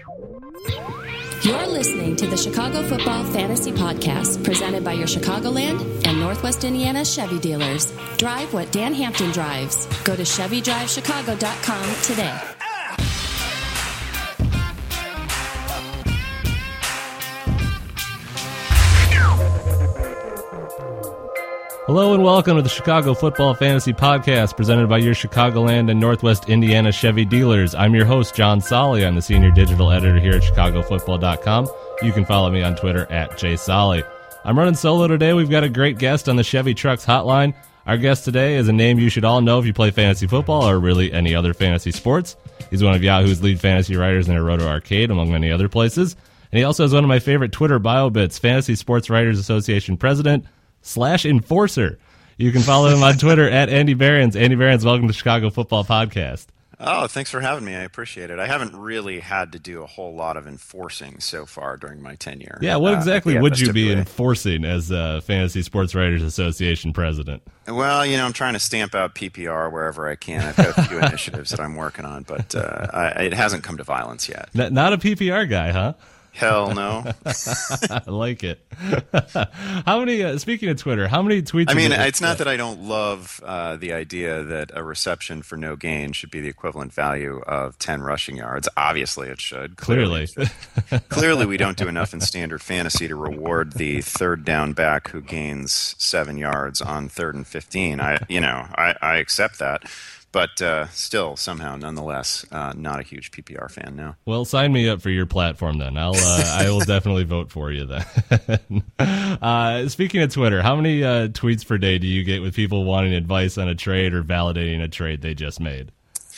You're listening to the Chicago Football Fantasy Podcast, presented by your Chicagoland and Northwest Indiana Chevy dealers. Drive what Dan Hampton drives. Go to ChevyDriveChicago.com today. Hello and welcome to the Chicago Football Fantasy Podcast, presented by your Chicagoland and Northwest Indiana Chevy dealers. I'm your host, John Solly. I'm the senior digital editor here at ChicagoFootball.com. You can follow me on Twitter at JSolly. I'm running solo today. We've got a great guest on the Chevy Trucks Hotline. Our guest today is a name you should all know if you play fantasy football or really any other fantasy sports. He's one of Yahoo's lead fantasy writers in Roto Arcade, among many other places. And he also has one of my favorite Twitter bio bits, Fantasy Sports Writers Association president / enforcer. You can follow him on Twitter at Andy Behrens. Andy Behrens, welcome to Chicago Football Podcast. Oh, thanks for having me. I appreciate it. I haven't really had to do a whole lot of enforcing so far during my tenure. Yeah, what exactly would you be enforcing as Fantasy Sports Writers Association president? Well, I'm trying to stamp out PPR wherever I can. I've got a few initiatives that I'm working on, but it hasn't come to violence yet. Not a PPR guy, huh? Hell no. I like it. How many, speaking of Twitter, how many tweets? I mean, it's not that I don't love the idea that a reception for no gain should be the equivalent value of 10 rushing yards. Obviously, it should. Clearly. Clearly, we don't do enough in standard fantasy to reward the third down back who gains 7 yards on 3rd and 15. I accept that. But still, somehow, nonetheless, not a huge PPR fan now. Well, sign me up for your platform then. I will definitely vote for you then. Speaking of Twitter, how many tweets per day do you get with people wanting advice on a trade or validating a trade they just made?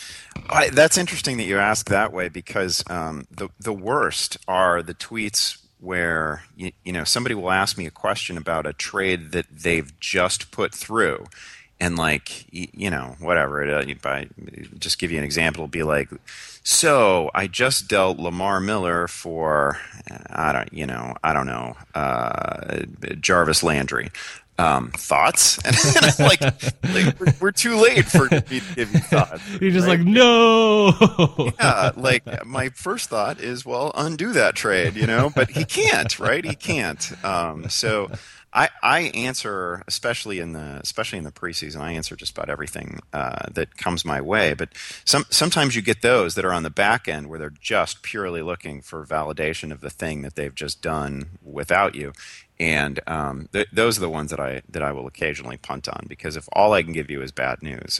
That's interesting that you ask that way, because the worst are the tweets where somebody will ask me a question about a trade that they've just put through. And whatever, just give you an example, it'll be like, so I just dealt Lamar Miller for, I don't know, Jarvis Landry. Thoughts? And I'm like we're too late for me to give you thoughts. You're just right? Like, no. Yeah, my first thought is, well, undo that trade, but he can't, right? He can't. So I answer, especially in the preseason, I answer just about everything that comes my way. But sometimes you get those that are on the back end where they're just purely looking for validation of the thing that they've just done without you. And those are the ones that I will occasionally punt on, because if all I can give you is bad news,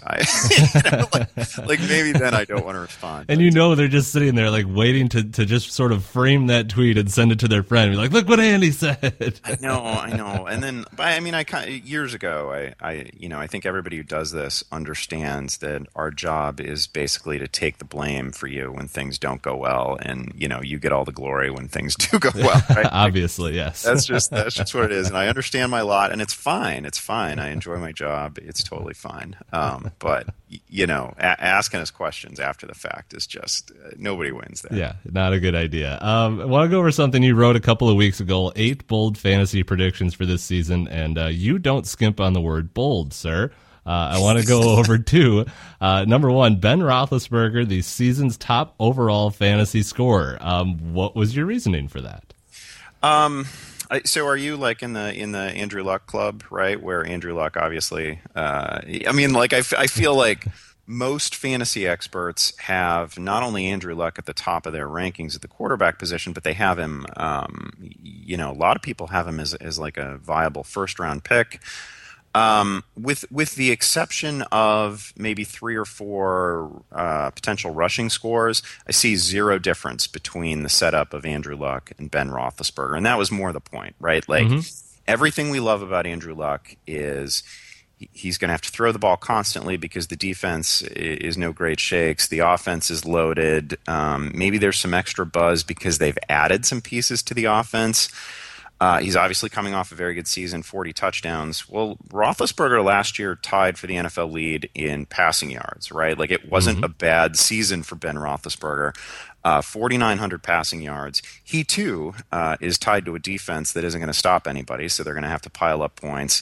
maybe then I don't want to respond. And they're just sitting there waiting to just sort of frame that tweet and send it to their friend. Be like, look what Andy said. I know. And then, years ago, I think everybody who does this understands that our job is basically to take the blame for you when things don't go well, and you get all the glory when things do go well. Right? Obviously, yes. That's just what it is, and I understand my lot, and it's fine. It's fine. I enjoy my job. It's totally fine. But asking us questions after the fact is just nobody wins there. Yeah, not a good idea. I want to go over something you wrote a couple of weeks ago: 8 bold fantasy predictions for this season, and you don't skimp on the word bold, sir. I want to go over 2. Number 1, Ben Roethlisberger, the season's top overall fantasy scorer. What was your reasoning for that? So are you in the Andrew Luck club, right? Where Andrew Luck obviously, I feel like most fantasy experts have not only Andrew Luck at the top of their rankings at the quarterback position, but they have him, a lot of people have him as like a viable first round pick. With the exception of maybe 3 or 4 potential rushing scores, I see zero difference between the setup of Andrew Luck and Ben Roethlisberger, and that was more the point, right? Everything we love about Andrew Luck is he's going to have to throw the ball constantly because the defense is no great shakes. The offense is loaded. Maybe there's some extra buzz because they've added some pieces to the offense. He's obviously coming off a very good season, 40 touchdowns. Well, Roethlisberger last year tied for the NFL lead in passing yards, right? It wasn't a bad season for Ben Roethlisberger. 4,900 passing yards. He, too, is tied to a defense that isn't going to stop anybody, so they're going to have to pile up points.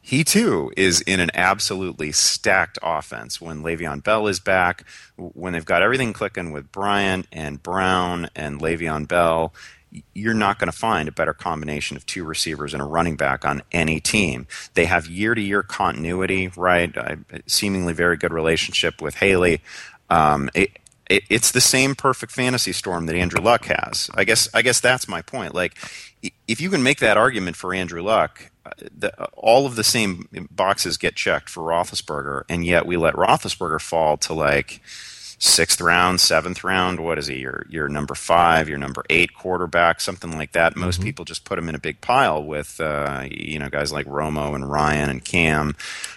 he too is in an absolutely stacked offense. When Le'Veon Bell is back, when they've got everything clicking with Bryant and Brown and Le'Veon Bell, you're not going to find a better combination of two receivers and a running back on any team. They have year-to-year continuity, right? Seemingly very good relationship with Haley. It's the same perfect fantasy storm that Andrew Luck has. I guess that's my point. Like, if you can make that argument for Andrew Luck, all of the same boxes get checked for Roethlisberger, and yet we let Roethlisberger fall to like 6th round, 7th round. What is he? Your number 5, your number 8 quarterback, something like that. Most people just put him in a big pile with guys like Romo and Ryan and Cam.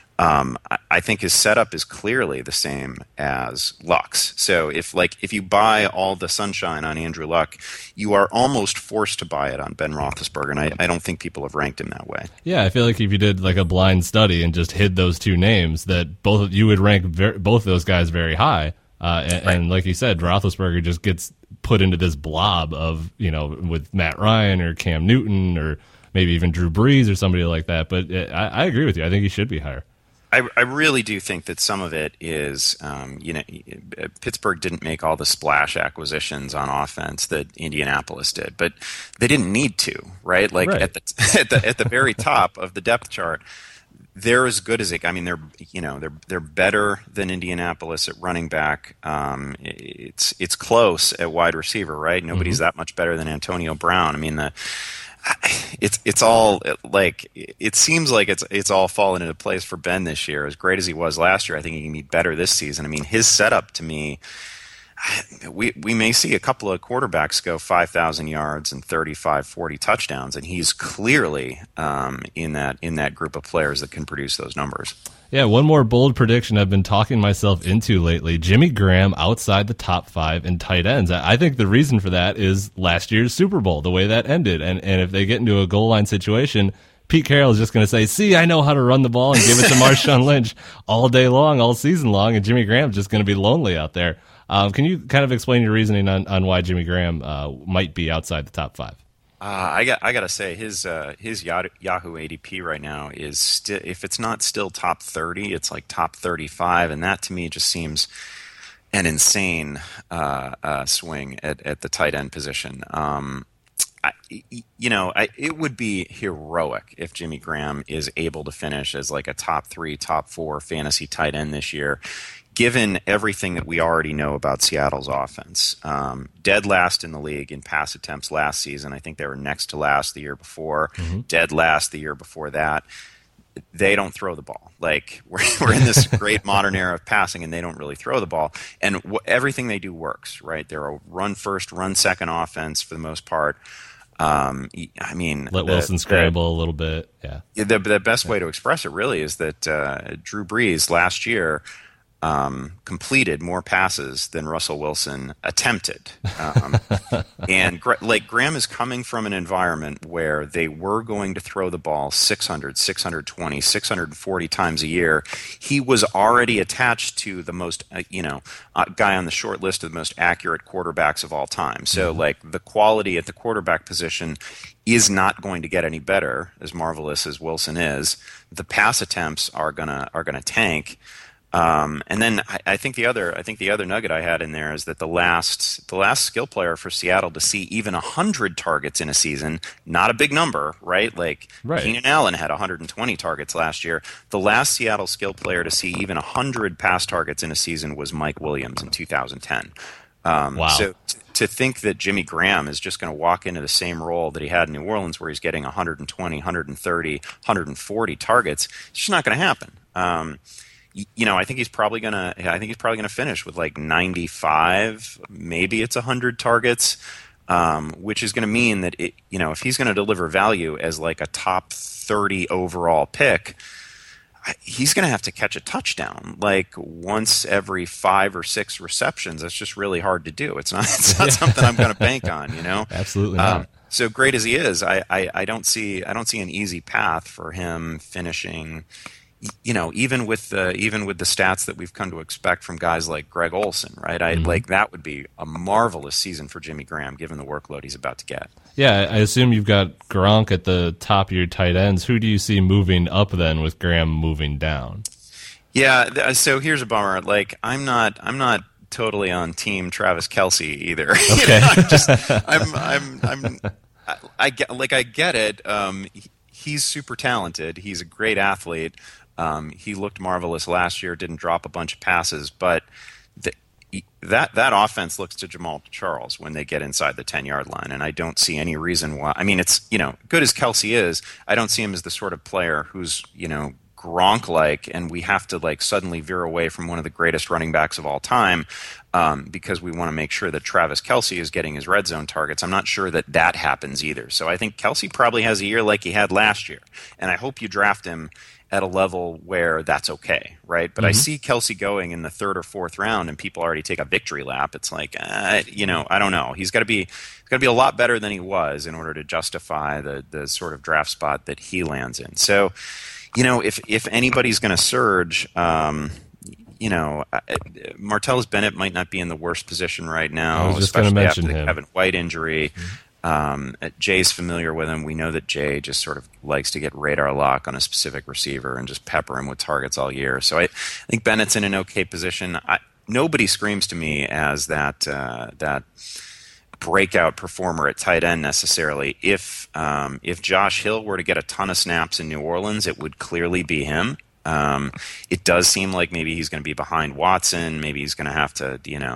I think his setup is clearly the same as Luck's. So if you buy all the sunshine on Andrew Luck, you are almost forced to buy it on Ben Roethlisberger, and I don't think people have ranked him that way. Yeah, I feel like if you did like a blind study and just hid those two names, that you would rank both those guys very high. And like you said, Roethlisberger just gets put into this blob of, with Matt Ryan or Cam Newton or maybe even Drew Brees or somebody like that. But I agree with you. I think he should be higher. I really do think that some of it is, Pittsburgh didn't make all the splash acquisitions on offense that Indianapolis did, but they didn't need to, right? Like at the very top of the depth chart, they're as good as it. I mean, they're better than Indianapolis at running back. It's close at wide receiver, right? Nobody's that much better than Antonio Brown. I mean, it's all like it seems like it's all fallen into place for Ben this year. As great as he was last year, I think he can be better this season. I mean, his setup to me, we may see a couple of quarterbacks go 5,000 yards and 35, 40 touchdowns, and he's clearly in that group of players that can produce those numbers. Yeah, one more bold prediction I've been talking myself into lately. Jimmy Graham outside the top 5 in tight ends. I think the reason for that is last year's Super Bowl, the way that ended. And if they get into a goal line situation, Pete Carroll is just going to say, see, I know how to run the ball, and give it to Marshawn Lynch all day long, all season long, and Jimmy Graham's just going to be lonely out there. Can you kind of explain your reasoning on why Jimmy Graham might be outside the top 5? I got to say his Yahoo ADP right now is if it's not still top 30, it's like top 35, and that to me just seems an insane swing at the tight end position. It would be heroic if Jimmy Graham is able to finish as like a top 3, top 4 fantasy tight end this year, given everything that we already know about Seattle's offense. Dead last in the league in pass attempts last season. I think they were next to last the year before. Dead last the year before that. They don't throw the ball. Like, we're in this great modern era of passing, and they don't really throw the ball. And everything they do works, right? They're a run-first, run-second offense for the most part. I mean, let Wilson scramble a little bit. Yeah. The best way to express it really is that Drew Brees last year completed more passes than Russell Wilson attempted. And Graham is coming from an environment where they were going to throw the ball 600, 620, 640 times a year. He was already attached to the most, guy on the short list of the most accurate quarterbacks of all time. So the quality at the quarterback position is not going to get any better, as marvelous as Wilson is. The pass attempts are gonna tank. And then I think the other nugget I had in there is that the last skill player for Seattle to see even 100 targets in a season, not a big number, right? Keenan Allen had 120 targets last year. The last Seattle skill player to see even 100 pass targets in a season was Mike Williams in 2010. Wow. So to think that Jimmy Graham is just going to walk into the same role that he had in New Orleans, where he's getting 120, 130, 140 targets, it's just not going to happen. I think he's probably gonna finish with like 95, maybe it's 100 targets, which is going to mean that if he's going to deliver value as like a top 30 overall pick, he's going to have to catch a touchdown like once every 5 or 6 receptions. That's just really hard to do. It's not something I'm going to bank on. Absolutely not. So great as he is, I don't see an easy path for him finishing even with the stats that we've come to expect from guys like Greg Olsen, right? Like that would be a marvelous season for Jimmy Graham, given the workload he's about to get. Yeah, I assume you've got Gronk at the top of your tight ends. Who do you see moving up then, with Graham moving down? Yeah, so here's a bummer. Like, I'm not totally on team Travis Kelce either. Okay. I get it. He's super talented. He's a great athlete. He looked marvelous last year. Didn't drop a bunch of passes, but that offense looks to Jamal Charles when they get inside the 10-yard line, and I don't see any reason why. I mean, it's good as Kelce is, I don't see him as the sort of player who's Gronk-like, and we have to suddenly veer away from one of the greatest running backs of all time because we want to make sure that Travis Kelce is getting his red zone targets. I'm not sure that happens either. So I think Kelce probably has a year like he had last year, and I hope you draft him at a level where that's okay, right? But I see Kelce going in the third or fourth round, and people already take a victory lap. It's like, I don't know. He's got to be a lot better than he was in order to justify the sort of draft spot that he lands in. So, if anybody's going to surge, Martellus Bennett might not be in the worst position right now, I was just going to mention after the him. Kevin White injury. Jay's familiar with him. We know that Jay just sort of likes to get radar lock on a specific receiver and just pepper him with targets all year. So I think Bennett's in an okay position. Nobody screams to me as that breakout performer at tight end necessarily. If Josh Hill were to get a ton of snaps in New Orleans, it would clearly be him. It does seem like maybe he's going to be behind Watson. Maybe he's going to have to,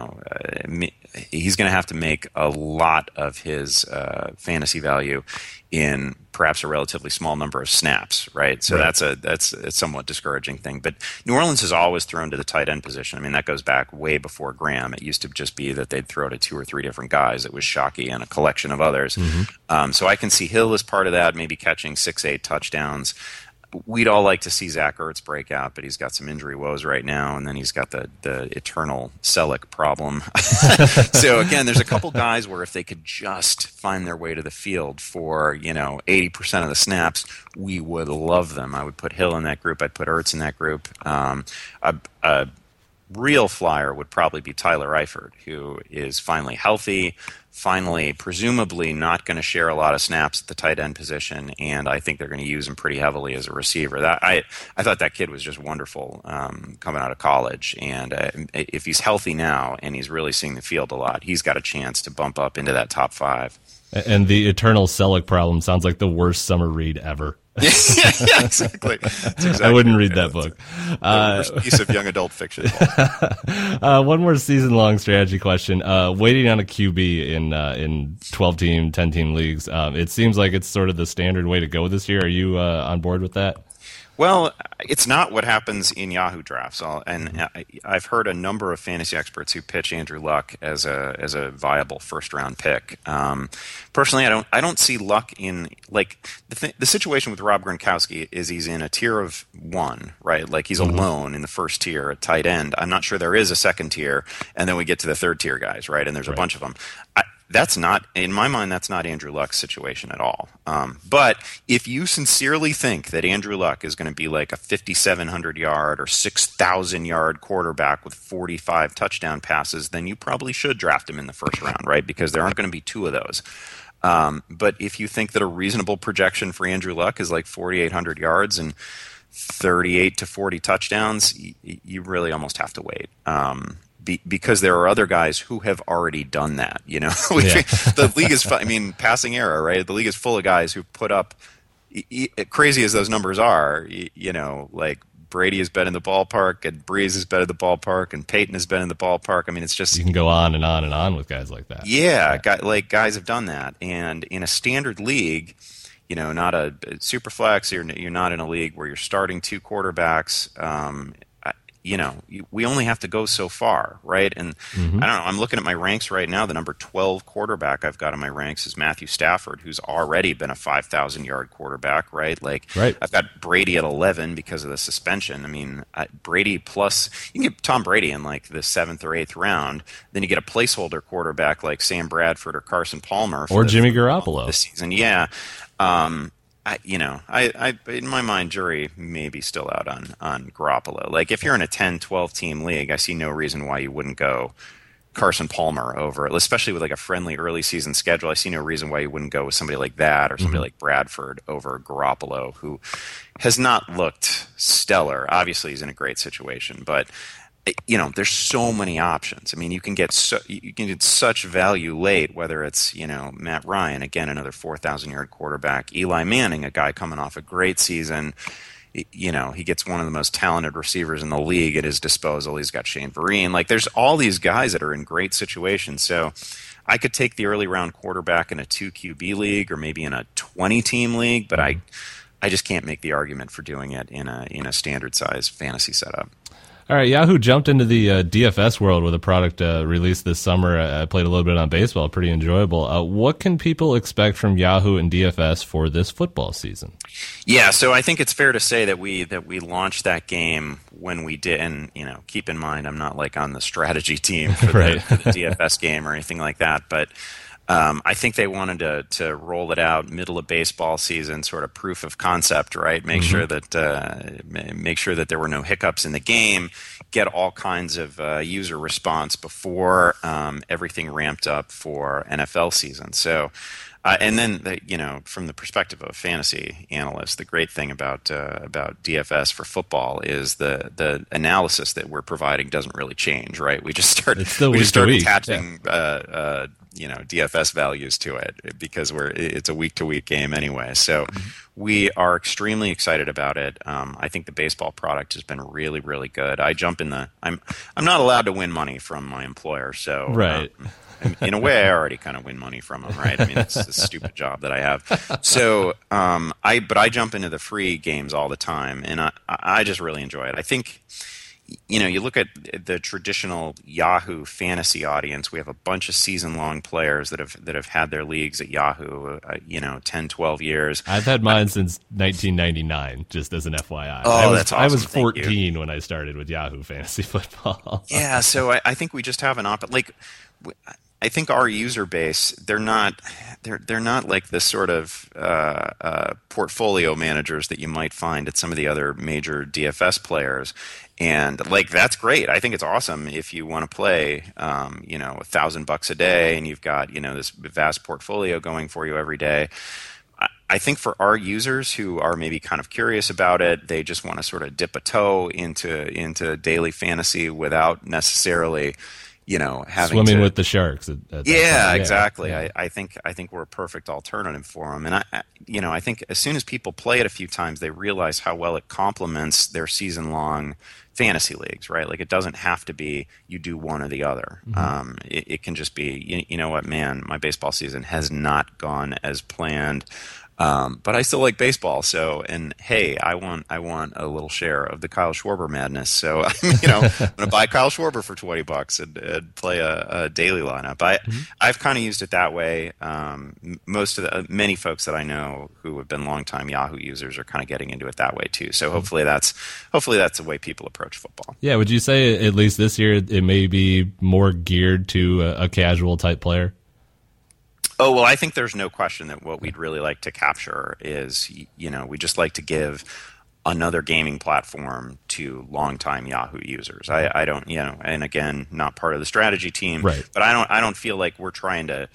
he's going to have to make a lot of his fantasy value in perhaps a relatively small number of snaps, right? So that's a somewhat discouraging thing. But New Orleans has always thrown to the tight end position. I mean, that goes back way before Graham. It used to just be that they'd throw to two or three different guys. It was Shockey and a collection of others. So I can see Hill as part of that, maybe catching 6-8 touchdowns. We'd all like to see Zach Ertz break out, but he's got some injury woes right now, and then he's got the eternal Selleck problem. So again, there's a couple guys where if they could just find their way to the field for 80% of the snaps, we would love them. I would put Hill in that group. I'd put Ertz in that group. A real flyer would probably be Tyler Eifert, who is finally healthy, finally presumably not going to share a lot of snaps at the tight end position, and I think they're going to use him pretty heavily as a receiver. I thought that kid was just wonderful coming out of college, and if he's healthy now and he's really seeing the field a lot, he's got a chance to bump up into that top 5. And the eternal Selleck problem sounds like the worst summer read ever. Yeah, exactly. I wouldn't read that book. The worst piece of young adult fiction. One more season-long strategy question. Waiting on a QB in 12-team, 10-team leagues. It seems like it's sort of the standard way to go this year. Are you on board with that? Well, it's not what happens in Yahoo drafts, and I've heard a number of fantasy experts who pitch Andrew Luck as a viable first-round pick. Personally, I don't see Luck in the situation with Rob Gronkowski is he's in a tier of 1, right? Like he's alone in the first tier at tight end. I'm not sure there is a second tier, and then we get to the third tier guys, right? And there's a bunch of them. That's not, in my mind, that's not Andrew Luck's situation at all. But if you sincerely think that Andrew Luck is going to be like a 5,700-yard or 6,000-yard quarterback with 45 touchdown passes, then you probably should draft him in the first round, right? Because there aren't going to be 2 of those. But if you think that a reasonable projection for Andrew Luck is like 4,800 yards and 38 to 40 touchdowns, you really almost have to wait. Because there are other guys who have already done that, The league is, passing era, right? The league is full of guys who put up, crazy as those numbers are, like Brady has been in the ballpark, and Breeze has been in the ballpark, and Peyton has been in the ballpark. I mean, it's just... You can go on and on and on with guys like that. Yeah, guys have done that. And in a standard league, not a super flex, you're not in a league where you're starting 2 quarterbacks, we only have to go so far, right? And I don't know, I'm looking at my ranks right now. The number 12 quarterback I've got in my ranks is Matthew Stafford, who's already been a 5,000-yard quarterback, right? I've got Brady at 11 because of the suspension. I mean, Brady plus, you can get Tom Brady in like the 7th or 8th round. Then you get a placeholder quarterback like Sam Bradford or Carson Palmer. Or Jimmy Garoppolo. This season, yeah. in my mind, jury may be still out on Garoppolo. Like, if you're in a 10, 12 team league, I see no reason why you wouldn't go Carson Palmer over, especially with like a friendly early season schedule. I see no reason why you wouldn't go with somebody like that or somebody like Bradford over Garoppolo, who has not looked stellar. Obviously, he's in a great situation, but there's so many options. I mean, you can get such value late, whether it's, Matt Ryan, again, another 4,000-yard quarterback, Eli Manning, a guy coming off a great season. He gets one of the most talented receivers in the league at his disposal. He's got Shane Vereen. Like, there's all these guys that are in great situations. So I could take the early round quarterback in a 2 QB league or maybe in a 20-team league, but I just can't make the argument for doing it in a standard size fantasy setup. All right, Yahoo jumped into the DFS world with a product released this summer. I played a little bit on baseball, pretty enjoyable. What can people expect from Yahoo and DFS for this football season? Yeah, so I think it's fair to say that we launched that game when we did, and keep in mind I'm not like on the strategy team for the DFS game or anything like that, but I think they wanted to roll it out middle of baseball season, sort of proof of concept, right? Make sure that there were no hiccups in the game, get all kinds of user response before everything ramped up for NFL season. So, and then from the perspective of a fantasy analyst, the great thing about DFS for football is the analysis that we're providing doesn't really change, right? We just start attaching. DFS values to it because it's a week-to-week game anyway. So we are extremely excited about it. I think the baseball product has been really, really good. I'm not allowed to win money from my employer, so right. In a way, I already kind of win money from them, right? I mean, it's a stupid job that I have. So, I jump into the free games all the time, and I just really enjoy it. I think. You look at the traditional Yahoo fantasy audience, we have a bunch of season-long players that have had their leagues at Yahoo, 10, 12 years. I've had mine since 1999, just as an FYI. That's awesome. I was 14 when I started with Yahoo Fantasy Football. Yeah, so I think we just have an I think our user base, they're not like the sort of portfolio managers that you might find at some of the other major DFS players. And that's great. I think it's awesome if you want to play, $1,000 a day and you've got, this vast portfolio going for you every day. I think for our users who are maybe kind of curious about it, they just want to sort of dip a toe into daily fantasy without necessarily, having swimming with the sharks. Exactly. Yeah. I think we're a perfect alternative for them, and I think as soon as people play it a few times, they realize how well it complements their season-long fantasy leagues, right? Like, it doesn't have to be you do one or the other. It can just be, you know what, man, my baseball season has not gone as planned. But I still like baseball. So, and hey, I want a little share of the Kyle Schwarber madness. So, I'm going to buy Kyle Schwarber for $20 and play a daily lineup. I've kind of used it that way. Many folks that I know who have been longtime Yahoo users are kind of getting into it that way too. So hopefully that's the way people approach football. Yeah. Would you say at least this year it may be more geared to a casual type player? Oh, well, I think there's no question that what we'd really like to capture is, we just like to give another gaming platform to longtime Yahoo users. I don't, and again, not part of the strategy team, right. But I don't feel like we're trying to,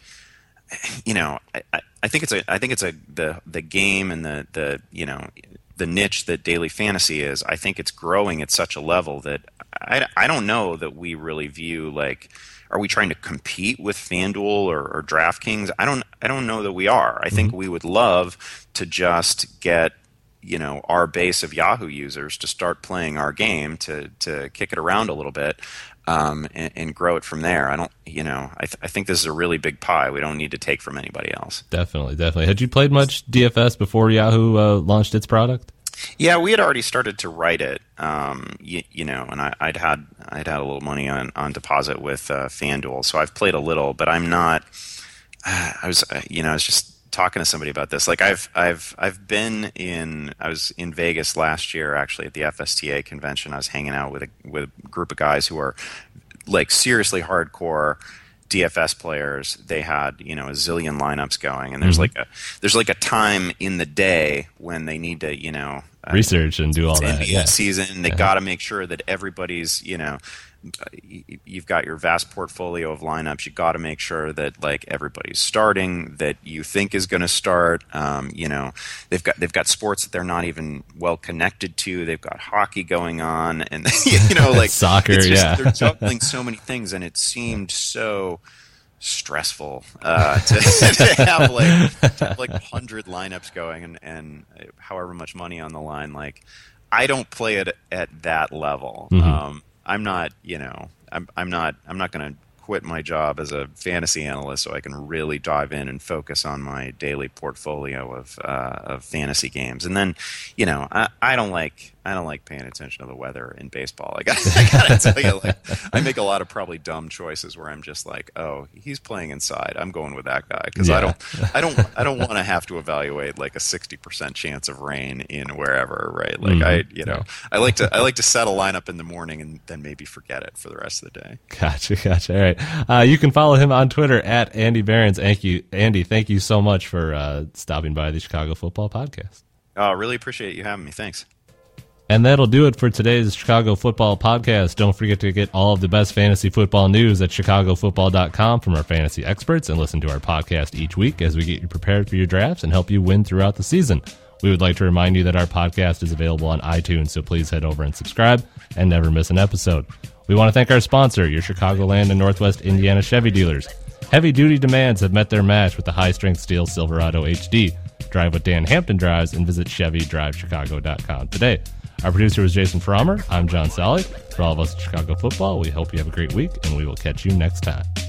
I think it's the game and the niche that daily fantasy is. I think it's growing at such a level that I don't know that we really view are we trying to compete with FanDuel or DraftKings? I don't know that we are. I think we would love to just get our base of Yahoo users to start playing our game to kick it around a little bit and grow it from there. I think this is a really big pie. We don't need to take from anybody else. Definitely. Had you played much DFS before Yahoo launched its product? Yeah, we had already started to write it, and I'd had a little money on deposit with FanDuel, so I've played a little, but I'm not. I was just talking to somebody about this. Like I was in Vegas last year, actually at the FSTA convention. I was hanging out with a group of guys who are like seriously hardcore DFS players, they had, a zillion lineups going, and there's like a time in the day when they need to, research and do all that. NBA season, they got to make sure that everybody's, you've got your vast portfolio of lineups. You got to make sure that like everybody's starting that you think is going to start. They've got sports that they're not even well connected to. They've got hockey going on, and like soccer. They're juggling so many things, and it seemed so stressful to have like 100 lineups going and however much money on the line. Like, I don't play it at that level. I'm not, I'm not going to quit my job as a fantasy analyst so I can really dive in and focus on my daily portfolio of fantasy games. And then, I don't like paying attention to the weather in baseball. I gotta tell you, like, I make a lot of probably dumb choices where I'm just like, oh, he's playing inside, I'm going with that guy, because I don't want to have to evaluate like a 60% chance of rain in wherever, right? Like I like to set a lineup in the morning and then maybe forget it for the rest of the day. Gotcha. All right, you can follow him on Twitter at Andy Behrens. Thank you, Andy. Thank you so much for stopping by the Chicago Football Podcast. Really appreciate you having me. Thanks. And that'll do it for today's Chicago Football Podcast. Don't forget to get all of the best fantasy football news at chicagofootball.com from our fantasy experts, and listen to our podcast each week as we get you prepared for your drafts and help you win throughout the season. We would like to remind you that our podcast is available on iTunes, so please head over and subscribe and never miss an episode. We want to thank our sponsor, your Chicagoland and Northwest Indiana Chevy dealers. Heavy-duty demands have met their match with the high-strength steel Silverado HD. Drive what Dan Hampton drives and visit ChevyDriveChicago.com today. Our producer was Jason Frommer. I'm John Solly. For all of us at Chicago Football, we hope you have a great week, and we will catch you next time.